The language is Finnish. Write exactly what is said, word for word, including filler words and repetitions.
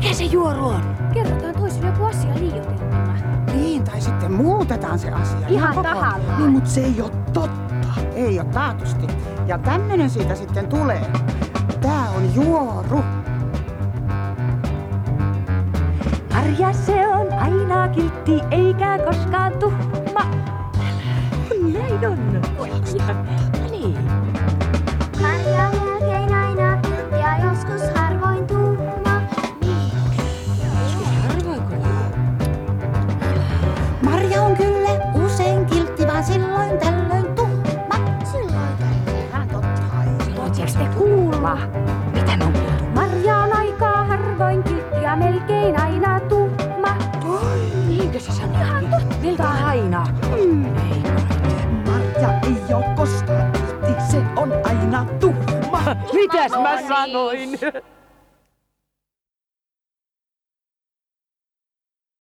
Mikä se juoru on? Kerrotaan toisille joku asia liioiteltuna. Niin, tai sitten muutetaan se asia. Ihan koko- tahallaan. Niin, mutta se ei ole totta. Ei ole taatusti. Ja tämmönen siitä sitten tulee. Tää on juoru. Marja se on aina kiltti eikä koskaan tuhma. Näin on. No niin. Marja on melkein aina kiltti ja joskus harvoin tuhma. Niin. Joskus harvoin kyllä. Marja on kyllä usein kiltti, vaan silloin tällöin tuhma. Silloin tällöin. Ihan totta. Ootteks te kuulla? Mitä me on kuultu? Marja on aika harvoin kiltti ja melkein aina tuhma. Niinkö se sanoo? Ihan totta. Miltä aina? Hmm. Ei Marja ei oo koskaan kiltti, se on aina tuhma. Mitäs mä sanoin?